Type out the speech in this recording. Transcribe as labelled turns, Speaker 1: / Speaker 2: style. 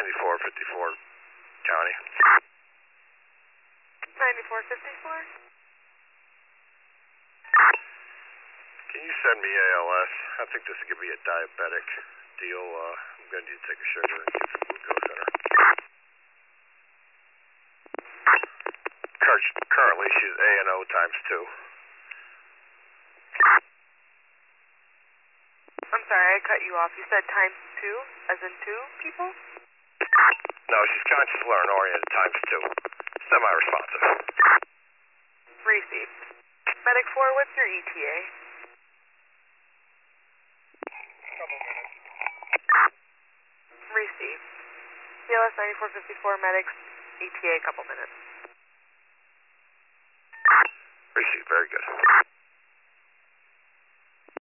Speaker 1: 9454 County.
Speaker 2: 9454?
Speaker 1: Can you send me ALS? I think this is going to be a diabetic deal. I'm going to need to take a sugar and get some glucose in her. Currently, she's A&O times 2.
Speaker 2: I'm sorry, I cut you off. You said times 2, as in 2 people?
Speaker 1: No, she's conscious learn oriented times 2. Semi-responsive.
Speaker 2: Received. Medic 4, what's your ETA?
Speaker 1: Couple minutes.
Speaker 2: Received. CLS 9454, medics, ETA, couple minutes.
Speaker 1: Received, very good.